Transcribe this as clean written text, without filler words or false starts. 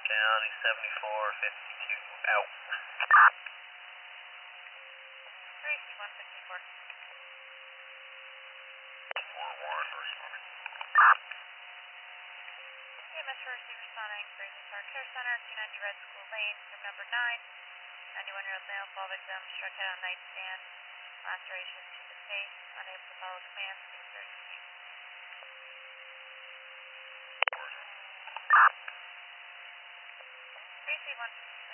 County 7452 out. 3C154. 41 responding. EMS for receiver responding, Grayson Park Care Center, 290 Red School Lane, room number 9. 91-year-old male, fall victim, struck head on nightstand, laceration to the face, unable to follow commands, needs urgent. 3C154.